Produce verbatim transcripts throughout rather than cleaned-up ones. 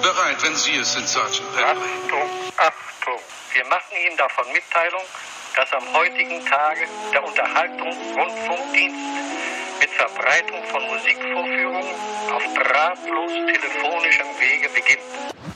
Bereit, wenn Sie es sind, Sergeant Bentley. Achtung, Achtung. Wir machen Ihnen davon Mitteilung, dass am heutigen Tage der Unterhaltungsrundfunkdienst mit Verbreitung von Musikvorführungen auf drahtlos telefonischem Wege beginnt.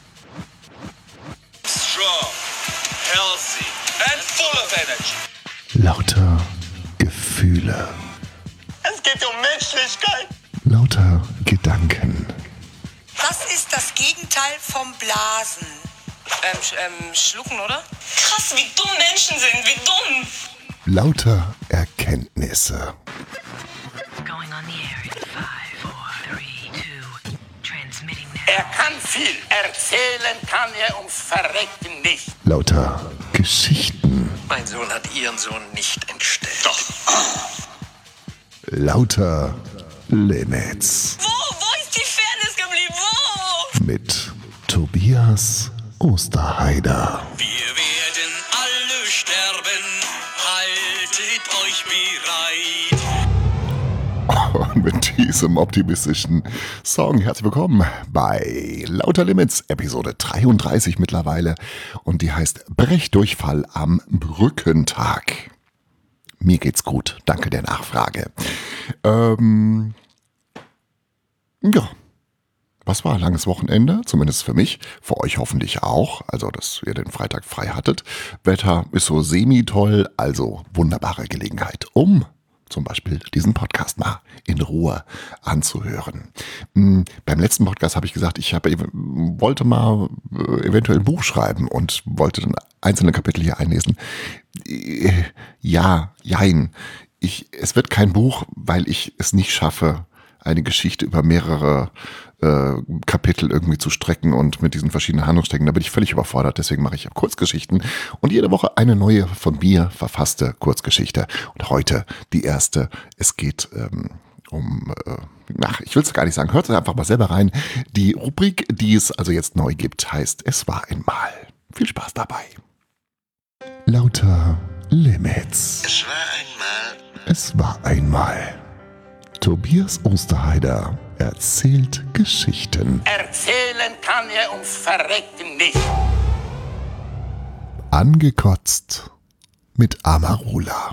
Strong, healthy and full of energy. Lauter Gefühle. Es geht um Menschlichkeit. Lauter Gedanken. Was ist das Gegenteil vom Blasen? Ähm, sch- ähm, schlucken, oder? Krass, wie dumm Menschen sind, wie dumm! Lauter Erkenntnisse. Going on the air in five, four, three, two, transmitting now. Er kann viel, erzählen kann er ums Verrecken nicht. Lauter Geschichten. Mein Sohn hat Ihren Sohn nicht entstellt. Doch. Lauter Limits. Wo? Wo ist die Fairness geblieben? Wo? Mit Tobias Osterheider. Wir werden alle sterben, haltet euch bereit. Und mit diesem optimistischen Song herzlich willkommen bei Lauter Limits, Episode dreiunddreißig mittlerweile. Und die heißt Brechdurchfall am Brückentag. Mir geht's gut, danke der Nachfrage. Ähm, ja, was war? Langes Wochenende, zumindest für mich, für euch hoffentlich auch, also dass ihr den Freitag frei hattet. Wetter ist so semi-toll, also wunderbare Gelegenheit, um zum Beispiel diesen Podcast mal in Ruhe anzuhören. Hm, beim letzten Podcast habe ich gesagt, ich habe, wollte mal äh, eventuell ein Buch schreiben und wollte dann einzelne Kapitel hier einlesen. Äh, ja, jein. Ich, es wird kein Buch, weil ich es nicht schaffe, eine Geschichte über mehrere äh, Kapitel irgendwie zu strecken und mit diesen verschiedenen Handlungssträngen. Da bin ich völlig überfordert, deswegen mache ich auch Kurzgeschichten und jede Woche eine neue von mir verfasste Kurzgeschichte. Und heute die erste. Es geht ähm, um, äh, ach, ich will es gar nicht sagen, hört es einfach mal selber rein. Die Rubrik, die es also jetzt neu gibt, heißt Es war einmal. Viel Spaß dabei. Lauter Limits. Es war einmal. Es war einmal. Tobias Osterheider erzählt Geschichten. Erzählen kann er ums Verrecken nicht. Angekotzt mit Amarula.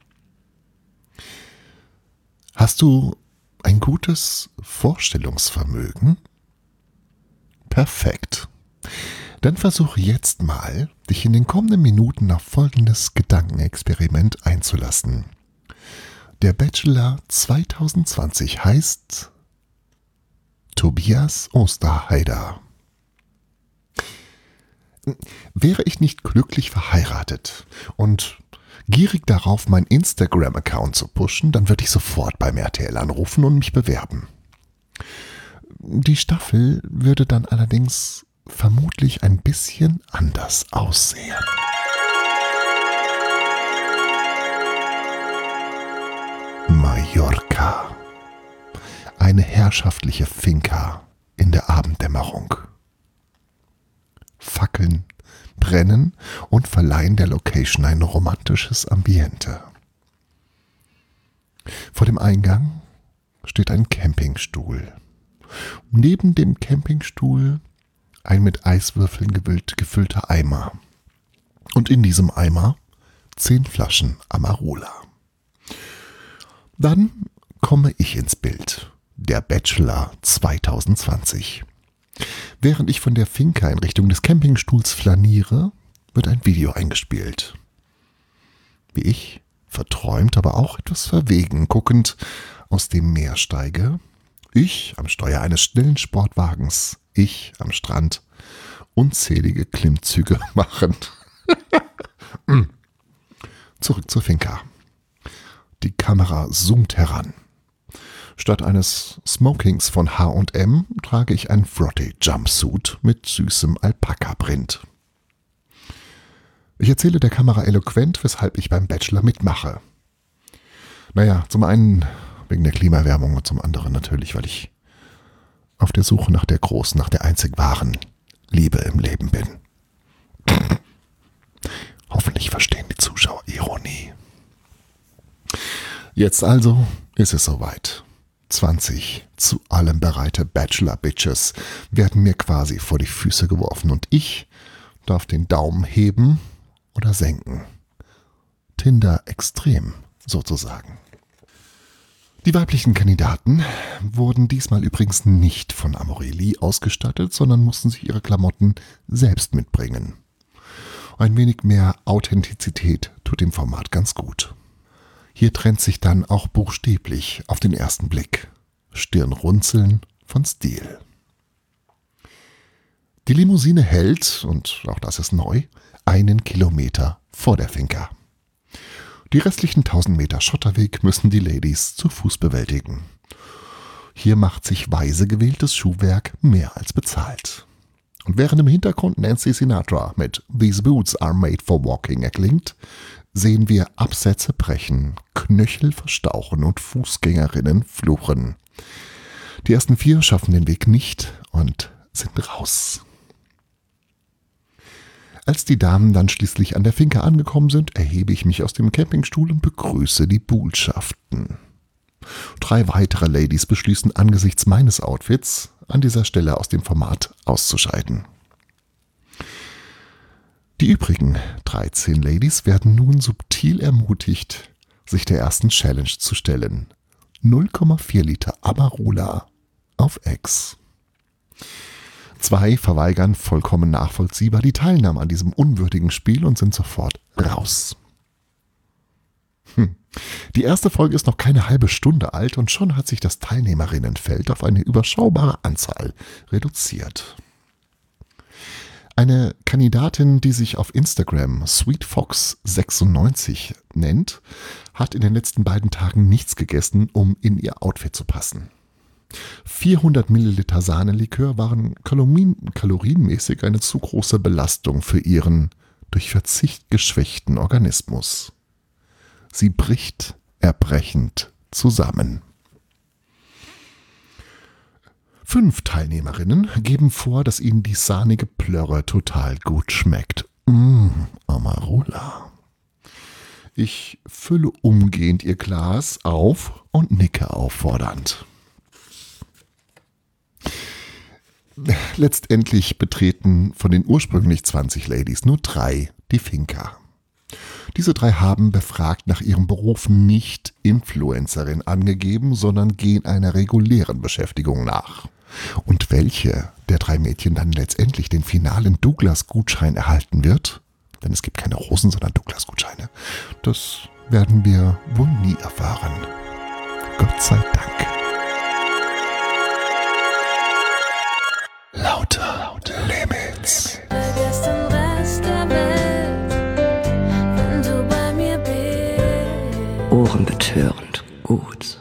Hast du ein gutes Vorstellungsvermögen? Perfekt. Dann versuche jetzt mal, dich in den kommenden Minuten auf folgendes Gedankenexperiment einzulassen. Der Bachelor zwanzig zwanzig heißt Tobias Osterheider. Wäre ich nicht glücklich verheiratet und gierig darauf, meinen Instagram-Account zu pushen, dann würde ich sofort beim R T L anrufen und mich bewerben. Die Staffel würde dann allerdings vermutlich ein bisschen anders aussehen. Mallorca. Eine herrschaftliche Finca in der Abenddämmerung. Fackeln brennen und verleihen der Location ein romantisches Ambiente. Vor dem Eingang steht ein Campingstuhl. Neben dem Campingstuhl ein mit Eiswürfeln gefüllter Eimer. Und in diesem Eimer zehn Flaschen Amarula. Dann komme ich ins Bild, der Bachelor zwanzig zwanzig. Während ich von der Finca in Richtung des Campingstuhls flaniere, wird ein Video eingespielt. Wie ich, verträumt, aber auch etwas verwegen, guckend aus dem Meer steige, ich am Steuer eines schnellen Sportwagens, ich am Strand, unzählige Klimmzüge machend. Zurück zur Finca. Die Kamera zoomt heran. Statt eines Smokings von H und M trage ich ein Frotty Jumpsuit mit süßem Alpaka-Print. Ich erzähle der Kamera eloquent, weshalb ich beim Bachelor mitmache. Naja, zum einen wegen der Klimaerwärmung und zum anderen natürlich, weil ich auf der Suche nach der großen, nach der einzig wahren Liebe im Leben bin. Hoffentlich verstehen die Zuschauer Ironie. Jetzt also ist es soweit. zwanzig zu allem bereite Bachelor-Bitches werden mir quasi vor die Füße geworfen und ich darf den Daumen heben oder senken. Tinder extrem, sozusagen. Die weiblichen Kandidaten wurden diesmal übrigens nicht von Amorelli ausgestattet, sondern mussten sich ihre Klamotten selbst mitbringen. Ein wenig mehr Authentizität tut dem Format ganz gut. Hier trennt sich dann auch buchstäblich auf den ersten Blick Stirnrunzeln von Stil. Die Limousine hält, und auch das ist neu, einen Kilometer vor der Finca. Die restlichen tausend Meter Schotterweg müssen die Ladies zu Fuß bewältigen. Hier macht sich weise gewähltes Schuhwerk mehr als bezahlt. Und während im Hintergrund Nancy Sinatra mit These Boots are made for walking erklingt, sehen wir Absätze brechen, Knöchel verstauchen und Fußgängerinnen fluchen. Die ersten vier schaffen den Weg nicht und sind raus. Als die Damen dann schließlich an der Finca angekommen sind, erhebe ich mich aus dem Campingstuhl und begrüße die Buhlschaften. Drei weitere Ladies beschließen angesichts meines Outfits, an dieser Stelle aus dem Format auszuscheiden. Die übrigen dreizehn Ladies werden nun subtil ermutigt, sich der ersten Challenge zu stellen. null Komma vier Liter Amarula auf Ex. Zwei verweigern vollkommen nachvollziehbar die Teilnahme an diesem unwürdigen Spiel und sind sofort raus. Hm. Die erste Folge ist noch keine halbe Stunde alt und schon hat sich das Teilnehmerinnenfeld auf eine überschaubare Anzahl reduziert. Eine Kandidatin, die sich auf Instagram sweetfox sechsundneunzig nennt, hat in den letzten beiden Tagen nichts gegessen, um in ihr Outfit zu passen. vierhundert Milliliter Sahnelikör waren kalorien- kalorienmäßig eine zu große Belastung für ihren durch Verzicht geschwächten Organismus. Sie bricht erbrechend zusammen. Fünf Teilnehmerinnen geben vor, dass ihnen die sahnige Plörre total gut schmeckt. Mmh, Amarula. Ich fülle umgehend ihr Glas auf und nicke auffordernd. Letztendlich betreten von den ursprünglich zwanzig Ladies nur drei die Finca. Diese drei haben befragt nach ihrem Beruf nicht Influencerin angegeben, sondern gehen einer regulären Beschäftigung nach. Und welche der drei Mädchen dann letztendlich den finalen Douglas-Gutschein erhalten wird, denn es gibt keine Rosen, sondern Douglas-Gutscheine, das werden wir wohl nie erfahren. Gott sei Dank. Lauter, lauter Limits. Vergiss den Rest der Welt, wenn du bei mir bist. Ohrenbetörend gut.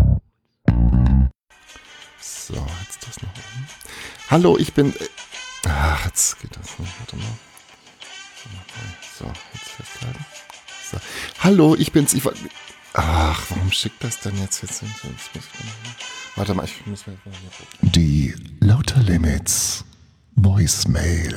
So, jetzt das noch oben. Hallo, ich bin... Ach, jetzt geht das nicht. Warte mal. So, jetzt festhalten. So. Hallo, ich bin's. Ich wollte... Ach, warum schickt das denn jetzt? jetzt, jetzt, jetzt muss ich Warte mal, ich muss mal... Die Lauter Limits Voicemail.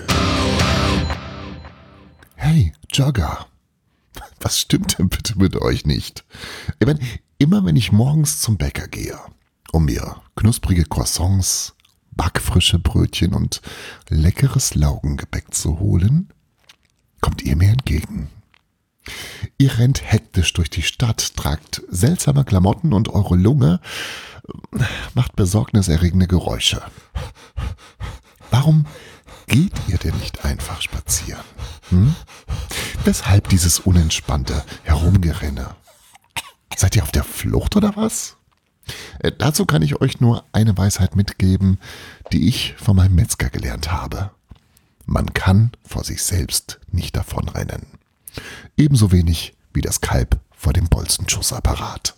Hey, Jogger. Was stimmt denn bitte mit euch nicht? Ich meine, immer wenn ich morgens zum Bäcker gehe, um mir knusprige Croissants, backfrische Brötchen und leckeres Laugengebäck zu holen, kommt ihr mir entgegen. Ihr rennt hektisch durch die Stadt, tragt seltsame Klamotten und eure Lunge macht besorgniserregende Geräusche. Warum geht ihr denn nicht einfach spazieren? Hm? Weshalb dieses unentspannte Herumgerenne? Seid ihr auf der Flucht oder was? Äh, dazu kann ich euch nur eine Weisheit mitgeben, die ich von meinem Metzger gelernt habe. Man kann vor sich selbst nicht davonrennen. Ebenso wenig wie das Kalb vor dem Bolzenschussapparat.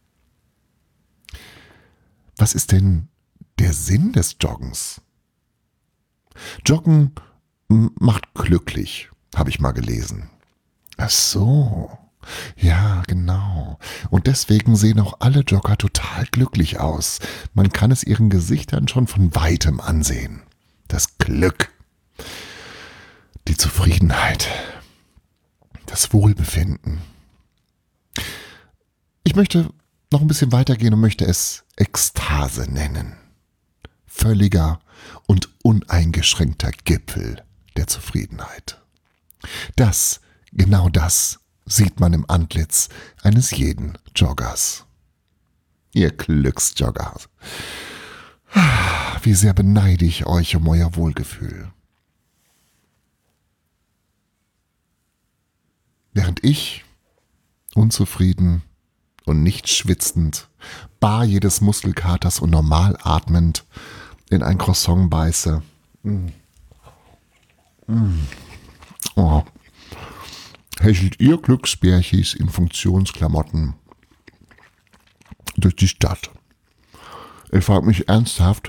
Was ist denn der Sinn des Joggens? Joggen macht glücklich, habe ich mal gelesen. Ach so, ja, genau. Und deswegen sehen auch alle Jogger total glücklich aus. Man kann es ihren Gesichtern schon von weitem ansehen. Das Glück, die Zufriedenheit, das Wohlbefinden. Ich möchte noch ein bisschen weitergehen und möchte es Ekstase nennen. Völliger und uneingeschränkter Gipfel der Zufriedenheit. Das, genau das, sieht man im Antlitz eines jeden Joggers. Ihr Glücksjogger. Wie sehr beneide ich euch um euer Wohlgefühl. Während ich, unzufrieden und nicht schwitzend, bar jedes Muskelkaters und normal atmend, in ein Croissant beiße. Mm. Mm. Oh. Hechelt ihr Glücksbärchis in Funktionsklamotten durch die Stadt. Ich frage mich ernsthaft,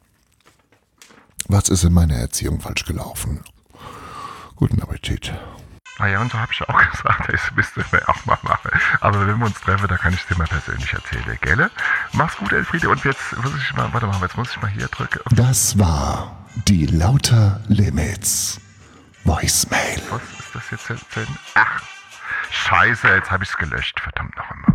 was ist in meiner Erziehung falsch gelaufen? Guten Appetit. Ah ja, und so habe ich auch gesagt, das müsste wir auch mal machen. Aber wenn wir uns treffen, da kann ich es dir mal persönlich erzählen, gell? Mach's gut, Elfriede. Und jetzt muss ich mal, warte mal, jetzt muss ich mal hier drücken. Das war die Lauter Limits Voicemail. Was ist das jetzt denn? Ach, scheiße, jetzt habe ich es gelöscht. Verdammt noch einmal.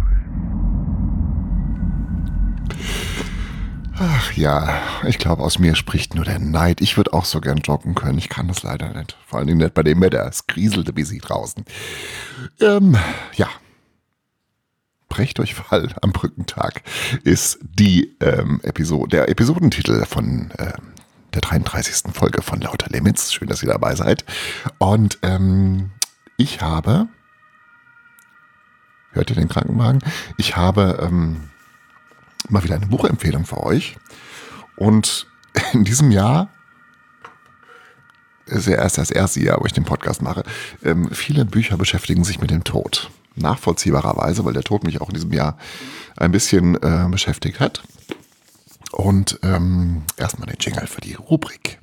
Ach ja, ich glaube, aus mir spricht nur der Neid. Ich würde auch so gern joggen können. Ich kann das leider nicht. Vor allen Dingen nicht bei dem Wetter. Es grieselte wie sie draußen. Ähm, ja. Brechdurchfall am Brückentag ist die ähm, Episode, der Episodentitel von ähm, der dreiunddreißigsten Folge von Lauter Limits. Schön, dass ihr dabei seid. Und ähm, ich habe, hört ihr den Krankenwagen? Ich habe ähm, mal wieder eine Buchempfehlung für euch. Und in diesem Jahr, ist ja erst das erste Jahr, wo ich den Podcast mache, ähm, viele Bücher beschäftigen sich mit dem Tod. Nachvollziehbarerweise, weil der Tod mich auch in diesem Jahr ein bisschen äh, beschäftigt hat. Und ähm, erstmal den Jingle für die Rubrik.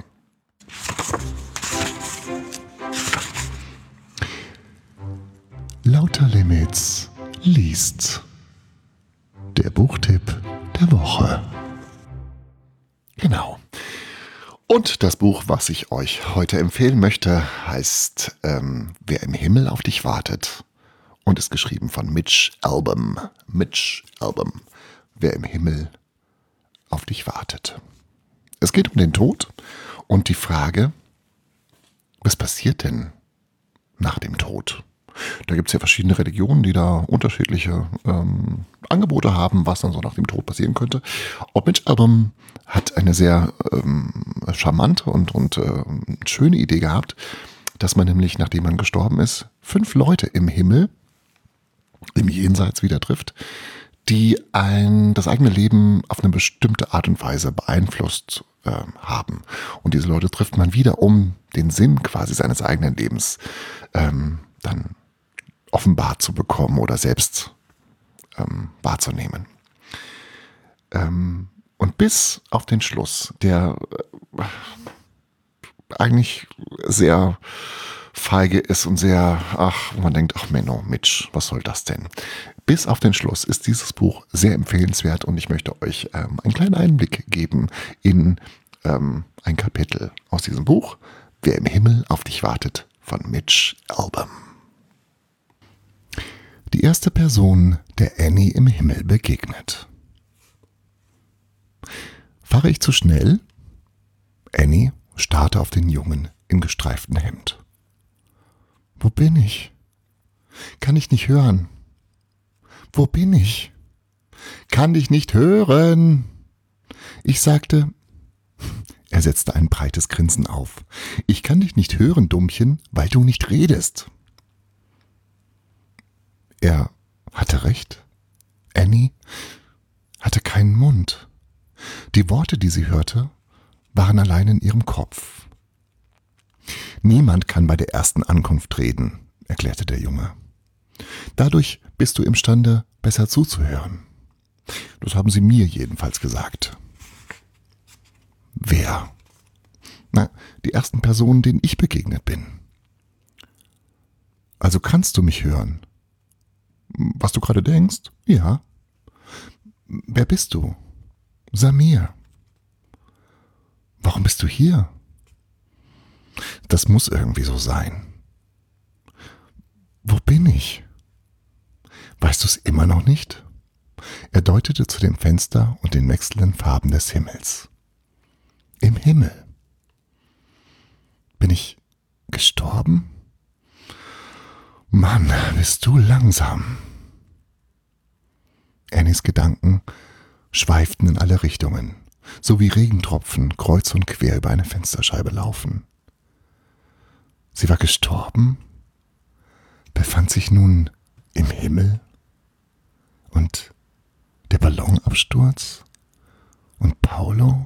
Lauter Limits liest. Der Buchtipp der Woche. Genau. Und das Buch, was ich euch heute empfehlen möchte, heißt ähm, Wer im Himmel auf dich wartet und ist geschrieben von Mitch Albom. Mitch Albom. Wer im Himmel auf dich wartet. Es geht um den Tod und die Frage, was passiert denn nach dem Tod? Da gibt es ja verschiedene Religionen, die da unterschiedliche ähm, Angebote haben, was dann so nach dem Tod passieren könnte. Ob Mitch Albom hat eine sehr ähm, charmante und, und äh, schöne Idee gehabt, dass man nämlich, nachdem man gestorben ist, fünf Leute im Himmel, im Jenseits wieder trifft, die ein, das eigene Leben auf eine bestimmte Art und Weise beeinflusst äh, haben. Und diese Leute trifft man wieder, um den Sinn quasi seines eigenen Lebens ähm, dann offenbart zu bekommen oder selbst ähm, wahrzunehmen. Ähm, und bis auf den Schluss, der äh, eigentlich sehr feige ist und sehr, ach, wo man denkt, ach Menno, Mitch, was soll das denn? Bis auf den Schluss ist dieses Buch sehr empfehlenswert und ich möchte euch ähm, einen kleinen Einblick geben in ähm, ein Kapitel aus diesem Buch, Wer im Himmel auf dich wartet, von Mitch Albom. Die erste Person, der Annie im Himmel begegnet. Fahre ich zu schnell? Annie starrte auf den Jungen im gestreiften Hemd. Wo bin ich? Kann ich nicht hören? Wo bin ich? Kann dich nicht hören? Ich sagte, er setzte ein breites Grinsen auf. Ich kann dich nicht hören, Dummchen, weil du nicht redest. Er hatte recht. Annie hatte keinen Mund. Die Worte, die sie hörte, waren allein in ihrem Kopf. Niemand kann bei der ersten Ankunft reden, erklärte der Junge. Dadurch bist du imstande, besser zuzuhören. Das haben sie mir jedenfalls gesagt. Wer? Na, die ersten Personen, denen ich begegnet bin. Also kannst du mich hören? Was du gerade denkst? Ja. Wer bist du? Samir. Warum bist du hier? Das muss irgendwie so sein. Wo bin ich? Weißt du es immer noch nicht? Er deutete zu dem Fenster und den wechselnden Farben des Himmels. Im Himmel. Bin ich gestorben? Mann, bist du langsam. Annies Gedanken schweiften in alle Richtungen, so wie Regentropfen kreuz und quer über eine Fensterscheibe laufen. Sie war gestorben, befand sich nun im Himmel und der Ballonabsturz und Paolo?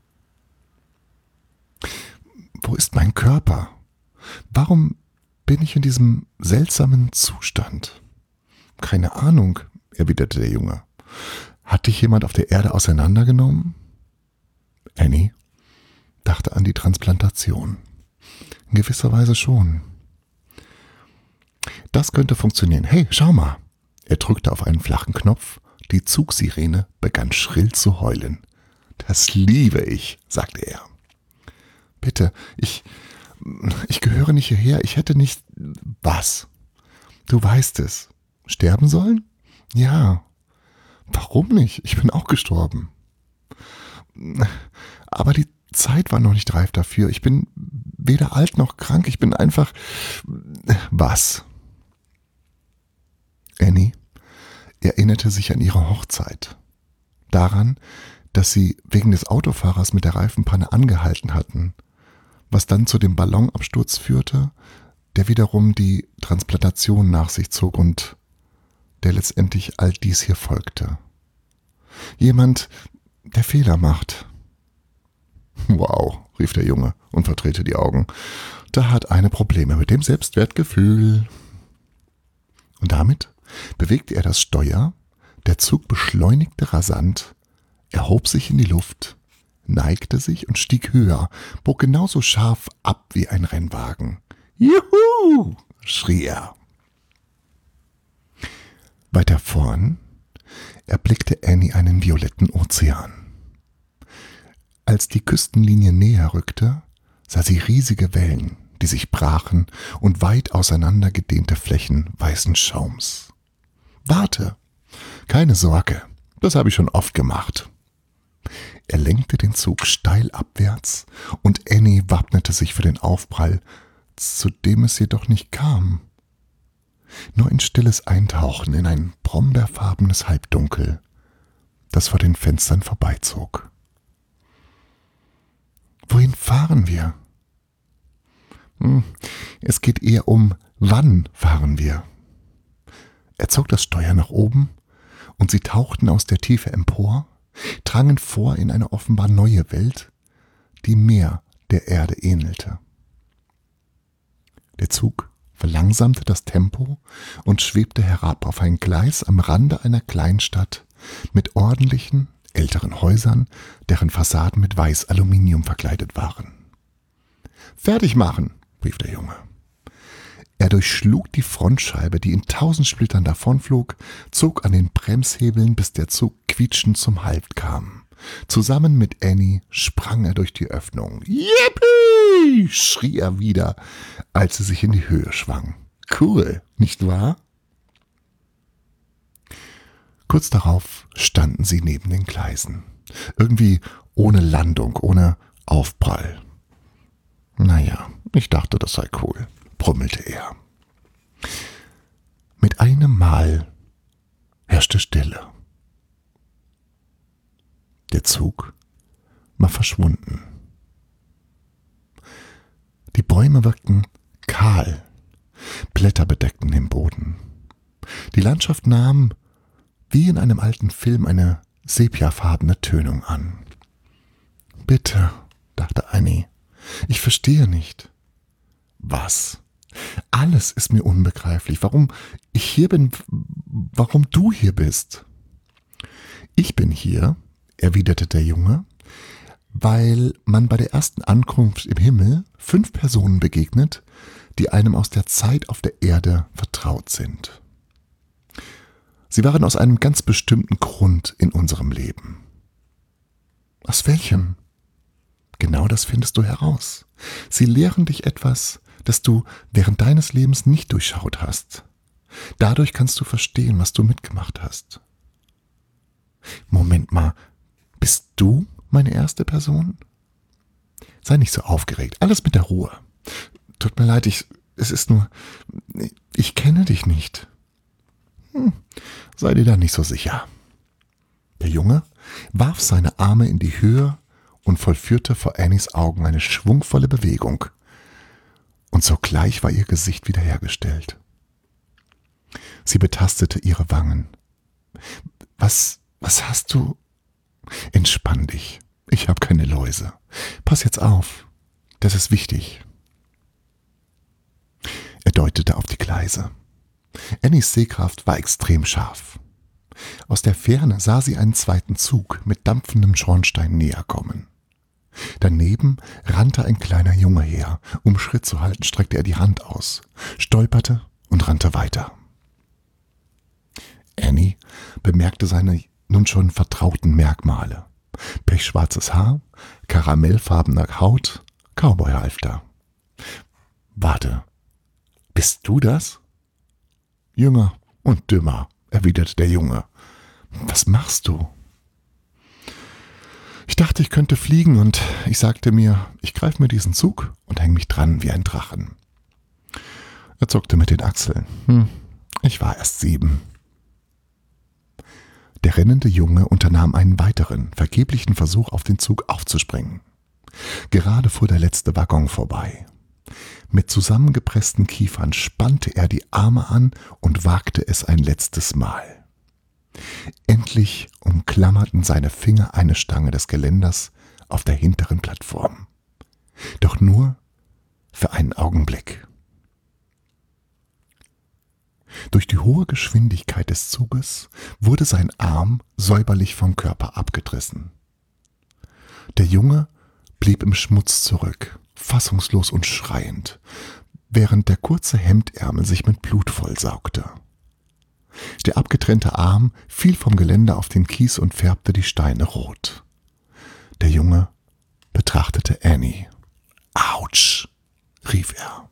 Wo ist mein Körper? Warum bin ich in diesem seltsamen Zustand? Keine Ahnung, erwiderte der Junge. Hat dich jemand auf der Erde auseinandergenommen? Annie dachte an die Transplantation. In gewisser Weise schon. Das könnte funktionieren. Hey, schau mal. Er drückte auf einen flachen Knopf. Die Zugsirene begann schrill zu heulen. Das liebe ich, sagte er. Bitte, ich, ich gehöre nicht hierher. Ich hätte nicht... Was? Du weißt es. Sterben sollen? Ja. Warum nicht? Ich bin auch gestorben. Aber die Zeit war noch nicht reif dafür. Ich bin weder alt noch krank. Ich bin einfach... Was? Annie erinnerte sich an ihre Hochzeit. Daran, dass sie wegen des Autofahrers mit der Reifenpanne angehalten hatten, was dann zu dem Ballonabsturz führte, der wiederum die Transplantation nach sich zog und der letztendlich all dies hier folgte. Jemand, der Fehler macht. Wow, rief der Junge und verdrehte die Augen. Da hat eine Probleme mit dem Selbstwertgefühl. Und damit bewegte er das Steuer, der Zug beschleunigte rasant, erhob sich in die Luft, neigte sich und stieg höher, bog genauso scharf ab wie ein Rennwagen. Juhu! Schrie er. Weiter vorn erblickte Annie einen violetten Ozean. Als die Küstenlinie näher rückte, sah sie riesige Wellen, die sich brachen und weit auseinandergedehnte Flächen weißen Schaums. Warte, keine Sorge, das habe ich schon oft gemacht. Er lenkte den Zug steil abwärts und Annie wappnete sich für den Aufprall, zu dem es jedoch nicht kam. Nur ein stilles Eintauchen in ein brombeerfarbenes Halbdunkel, das vor den Fenstern vorbeizog. Wohin fahren wir? Hm, es geht eher um, wann fahren wir? Er zog das Steuer nach oben und sie tauchten aus der Tiefe empor, drangen vor in eine offenbar neue Welt, die mehr der Erde ähnelte. Der Zug verlangsamte das Tempo und schwebte herab auf ein Gleis am Rande einer Kleinstadt mit ordentlichen, älteren Häusern, deren Fassaden mit Weiß-Aluminium verkleidet waren. »Fertig machen«, rief der Junge. Er durchschlug die Frontscheibe, die in tausend Splittern davonflog, zog an den Bremshebeln, bis der Zug quietschend zum Halt kam. Zusammen mit Annie sprang er durch die Öffnung. »Yippie!« schrie er wieder, als sie sich in die Höhe schwang. »Cool, nicht wahr?« Kurz darauf standen sie neben den Gleisen. Irgendwie ohne Landung, ohne Aufprall. »Naja, ich dachte, das sei cool«, brummelte er. Mit einem Mal herrschte Stille. Der Zug war verschwunden. Die Bäume wirkten kahl, Blätter bedeckten den Boden. Die Landschaft nahm, wie in einem alten Film, eine sepiafarbene Tönung an. »Bitte«, dachte Annie, »ich verstehe nicht.« »Was? Alles ist mir unbegreiflich. Warum ich hier bin, warum du hier bist?« »Ich bin hier«, erwiderte der Junge, »weil man bei der ersten Ankunft im Himmel fünf Personen begegnet, die einem aus der Zeit auf der Erde vertraut sind. Sie waren aus einem ganz bestimmten Grund in unserem Leben.« »Aus welchem?« »Genau das findest du heraus. Sie lehren dich etwas, das du während deines Lebens nicht durchschaut hast. Dadurch kannst du verstehen, was du mitgemacht hast.« Moment mal, bist du meine erste Person? Sei nicht so aufgeregt, alles mit der Ruhe. Tut mir leid, ich, es ist nur, ich kenne dich nicht. Hm, sei dir da nicht so sicher. Der Junge warf seine Arme in die Höhe und vollführte vor Annies Augen eine schwungvolle Bewegung. Und sogleich war ihr Gesicht wiederhergestellt. Sie betastete ihre Wangen. Was, was hast du? Entspann dich. Ich habe keine Läuse. Pass jetzt auf. Das ist wichtig. Er deutete auf die Gleise. Annies Sehkraft war extrem scharf. Aus der Ferne sah sie einen zweiten Zug mit dampfendem Schornstein näher kommen. Daneben rannte ein kleiner Junge her. Um Schritt zu halten, streckte er die Hand aus, stolperte und rannte weiter. Annie bemerkte seine nun schon vertrauten Merkmale. Pechschwarzes Haar, karamellfarbener Haut, Cowboyhalfter. Warte, bist du das? Jünger und dümmer, erwiderte der Junge. Was machst du? Ich dachte, ich könnte fliegen und ich sagte mir, ich greife mir diesen Zug und hänge mich dran wie ein Drachen. Er zuckte mit den Achseln. Hm, ich war erst sieben. Der rennende Junge unternahm einen weiteren, vergeblichen Versuch, auf den Zug aufzuspringen. Gerade fuhr der letzte Waggon vorbei. Mit zusammengepressten Kiefern spannte er die Arme an und wagte es ein letztes Mal. Endlich umklammerten seine Finger eine Stange des Geländers auf der hinteren Plattform. Doch nur für einen Augenblick. Durch die hohe Geschwindigkeit des Zuges wurde sein Arm säuberlich vom Körper abgerissen. Der Junge blieb im Schmutz zurück, fassungslos und schreiend, während der kurze Hemdärmel sich mit Blut vollsaugte. Der abgetrennte Arm fiel vom Geländer auf den Kies und färbte die Steine rot. Der Junge betrachtete Annie. »Autsch«, rief er.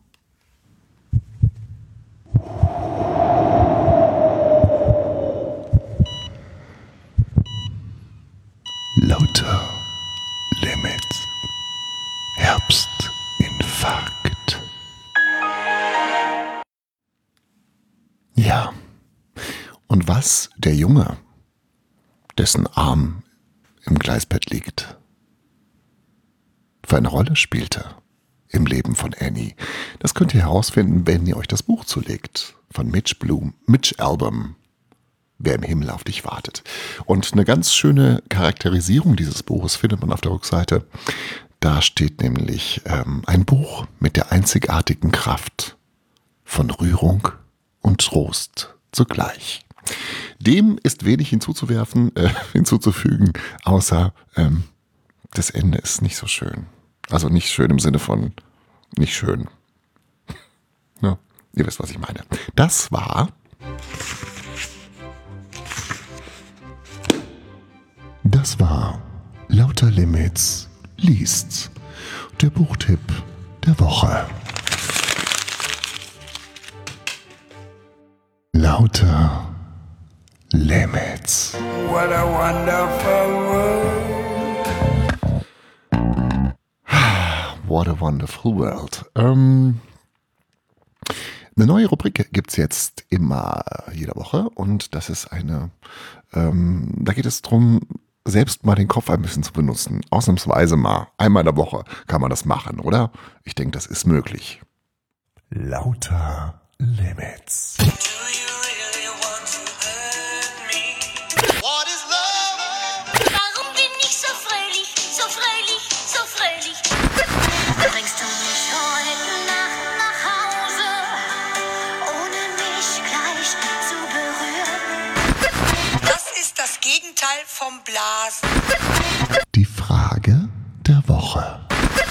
Lauter Limits. Herbstinfarkt. Ja. Und was der Junge, dessen Arm im Gleisbett liegt, für eine Rolle spielte im Leben von Annie, das könnt ihr herausfinden, wenn ihr euch das Buch zulegt von Mitch Bloom, Mitch Albom, Wer im Himmel auf dich wartet. Und eine ganz schöne Charakterisierung dieses Buches findet man auf der Rückseite. Da steht nämlich ähm, ein Buch mit der einzigartigen Kraft von Rührung und Trost zugleich. Dem ist wenig hinzuzuwerfen, äh, hinzuzufügen, außer ähm, das Ende ist nicht so schön. Also nicht schön im Sinne von nicht schön. Ja, ihr wisst, was ich meine. Das war Das war Lauter Limits liest, der Buchtipp der Woche. Lauter Limits. What a wonderful world. What a wonderful world. Ähm, eine neue Rubrik gibt es jetzt immer jede Woche und das ist eine, ähm, da geht es darum, selbst mal den Kopf ein bisschen zu benutzen. Ausnahmsweise mal. Einmal in der Woche kann man das machen, oder? Ich denke, das ist möglich. Lauter Limits. Warum bin ich so fröhlich, so fröhlich, so fröhlich? Bringst du mich heute Nacht nach Hause, ohne mich gleich zu berühren? Das ist das Gegenteil vom Blasen. Die Frage der Woche.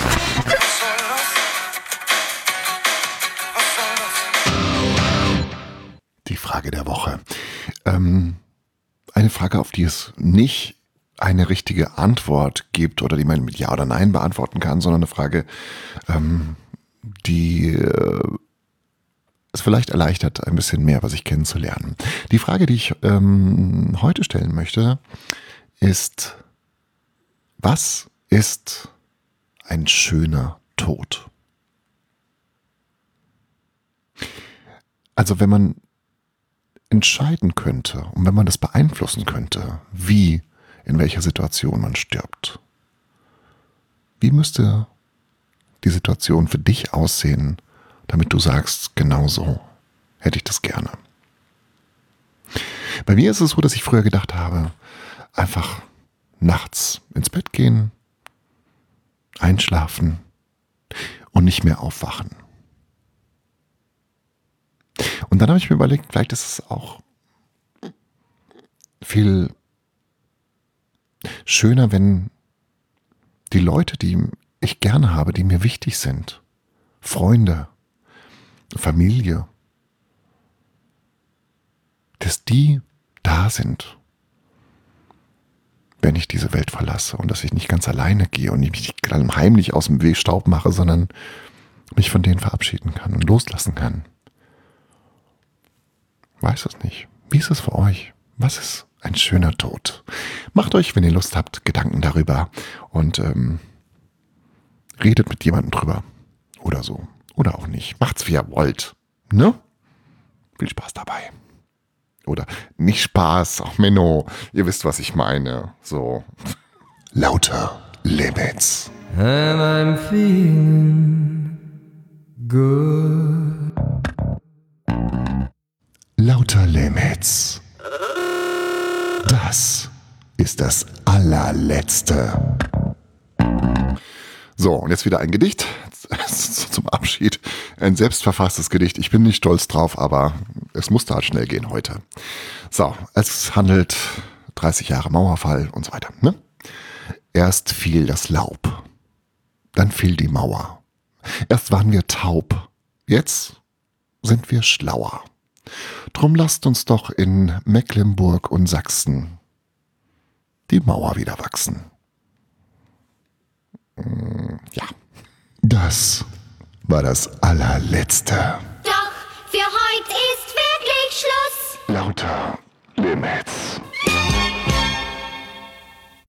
Die Frage der Woche. Ähm, eine Frage, auf die es nicht eine richtige Antwort gibt oder die man mit Ja oder Nein beantworten kann, sondern eine Frage, ähm, die äh, es vielleicht erleichtert, ein bisschen mehr über sich kennenzulernen. Die Frage, die ich ähm, heute stellen möchte, ist, was ist ein schöner Tod? Also wenn man entscheiden könnte und wenn man das beeinflussen könnte, wie, in welcher Situation man stirbt, wie müsste die Situation für dich aussehen, damit du sagst, genau so hätte ich das gerne. Bei mir ist es so, dass ich früher gedacht habe, einfach nachts ins Bett gehen, einschlafen und nicht mehr aufwachen. Und dann habe ich mir überlegt, vielleicht ist es auch viel schöner, wenn die Leute, die ich gerne habe, die mir wichtig sind, Freunde, Familie, dass die da sind, wenn ich diese Welt verlasse und dass ich nicht ganz alleine gehe und mich nicht heimlich aus dem Weg Staub mache, sondern mich von denen verabschieden kann und loslassen kann. Weiß es nicht. Wie ist es für euch? Was ist ein schöner Tod? Macht euch, wenn ihr Lust habt, Gedanken darüber und ähm, redet mit jemandem drüber oder so. Oder auch nicht. Macht's, wie ihr wollt. Ne? Viel Spaß dabei. Oder nicht Spaß, ach Menno, ihr wisst, was ich meine. So. Lauter Limits. And I'm feeling good. Lauter Limits. Das ist das allerletzte. So, und jetzt wieder ein Gedicht zum Abschied. Ein selbstverfasstes Gedicht. Ich bin nicht stolz drauf, aber es musste halt schnell gehen heute. So, es handelt dreißig Jahre Mauerfall und so weiter. Ne? Erst fiel das Laub, dann fiel die Mauer. Erst waren wir taub, jetzt sind wir schlauer. Drum lasst uns doch in Mecklenburg und Sachsen die Mauer wieder wachsen. Ja, das war das allerletzte. Doch für heute ist wirklich Schluss. Lauter Limits.